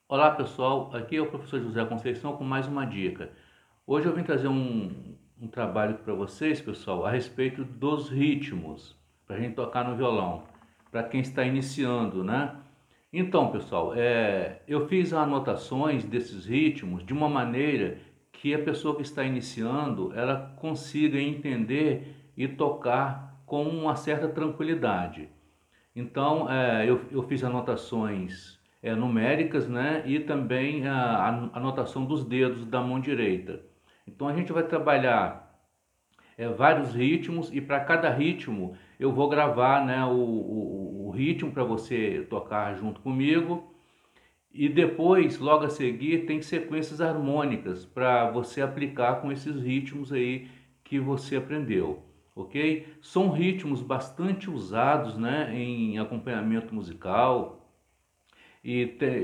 Olá pessoal, aqui é o professor José Conceição com mais uma dica. Hoje eu vim trazer um trabalho para vocês, pessoal, a respeito dos ritmos, para a gente tocar no violão, para quem está iniciando, né? Então, pessoal, eu fiz anotações desses ritmos de uma maneira que a pessoa que está iniciando, ela consiga entender e tocar com uma certa tranquilidade. Então, eu fiz anotações numéricas, né? E também a anotação dos dedos da mão direita. Então, a gente vai trabalhar vários ritmos e para cada ritmo eu vou gravar, né, o ritmo para você tocar junto comigo. E depois, logo a seguir, tem sequências harmônicas para você aplicar com esses ritmos aí que você aprendeu, ok? São ritmos bastante usados, né, em acompanhamento musical e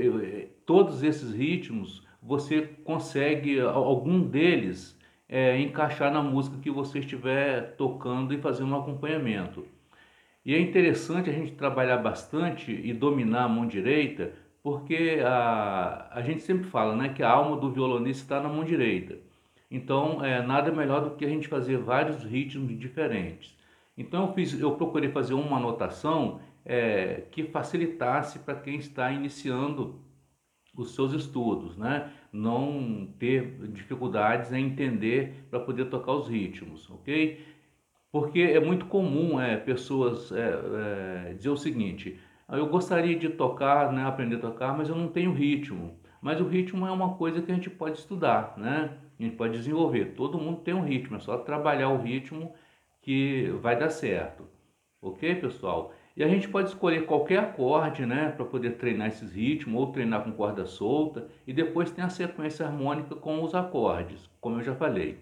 todos esses ritmos você consegue algum deles encaixar na música que você estiver tocando e fazendo um acompanhamento. E é interessante a gente trabalhar bastante e dominar a mão direita, porque a gente sempre fala, né, que a alma do violonista está na mão direita. Então, nada melhor do que a gente fazer vários ritmos diferentes. Então, eu procurei fazer uma anotação que facilitasse para quem está iniciando os seus estudos, né? Não ter dificuldades em entender para poder tocar os ritmos, ok? Porque é muito comum pessoas dizer o seguinte: eu gostaria de tocar, né, aprender a tocar, mas eu não tenho ritmo. Mas o ritmo é uma coisa que a gente pode estudar, né? A gente pode desenvolver. Todo mundo tem um ritmo, é só trabalhar o ritmo que vai dar certo. Ok, pessoal? E a gente pode escolher qualquer acorde, né, para poder treinar esses ritmos, ou treinar com corda solta, e depois tem a sequência harmônica com os acordes, como eu já falei.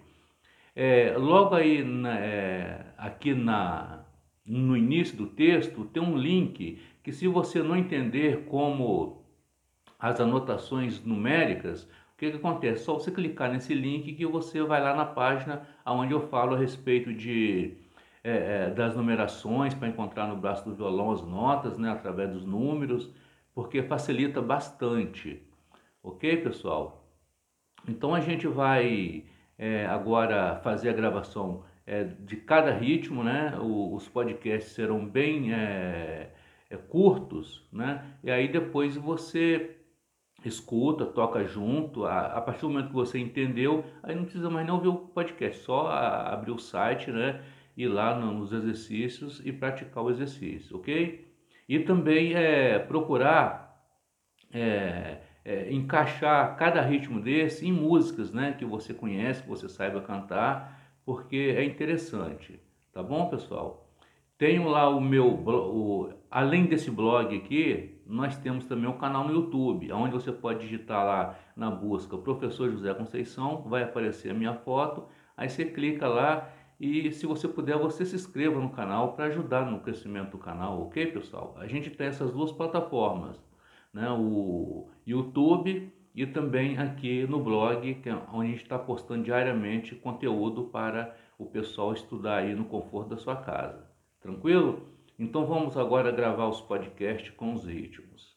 Logo aí, aqui no início do texto, tem um link que, se você não entender como as anotações numéricas, o que acontece? Só você clicar nesse link que você vai lá na página onde eu falo a respeito das numerações para encontrar no braço do violão as notas, né, através dos números, porque facilita bastante. Ok, pessoal? Então a gente vai agora fazer a gravação de cada ritmo, né? Os podcasts serão bem curtos, né? E aí depois você escuta, toca junto. A partir do momento que você entendeu, aí não precisa mais nem ouvir o podcast, só abrir o site, né? Ir lá nos exercícios e praticar o exercício, ok? E também procurar encaixar cada ritmo desse em músicas, né, que você conhece, que você saiba cantar, porque é interessante, tá bom, pessoal? Tenho lá além desse blog aqui, nós temos também um canal no YouTube, onde você pode digitar lá na busca Professor José Conceição, vai aparecer a minha foto, aí você clica lá e, se você puder, você se inscreva no canal para ajudar no crescimento do canal, ok, pessoal? A gente tem essas duas plataformas, né? O YouTube e também aqui no blog, que é onde a gente está postando diariamente conteúdo para o pessoal estudar aí no conforto da sua casa. Tranquilo? Então vamos agora gravar os podcasts com os ritmos.